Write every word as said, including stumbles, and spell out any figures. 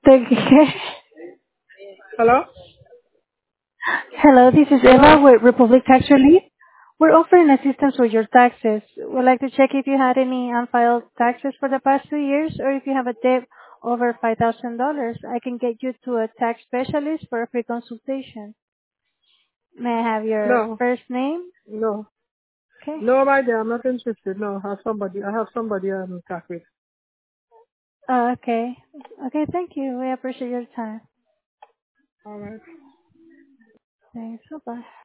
Thank you. Hello? Hello, this is Eva Hello? with Republic Tax Relief. We're offering assistance with your taxes. We'd like to check if you had any unfiled taxes for the past two years or if you have a debt over five thousand dollars I can get you to a tax specialist for a free consultation. May I have your No. first name? No. Okay. No, my dear, I'm not interested. No, I have somebody. I have somebody I'm talk with. Oh, okay. Okay, thank you. We appreciate your time. All right. Thanks. Bye-bye.